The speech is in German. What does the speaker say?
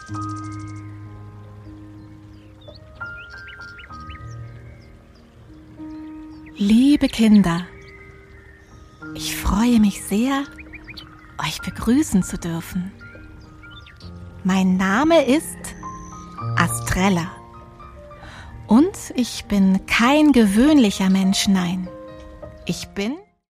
Liebe Kinder, ich freue mich sehr, euch begrüßen zu dürfen. Mein Name ist Astrella und ich bin kein gewöhnlicher Mensch, nein. Ich bin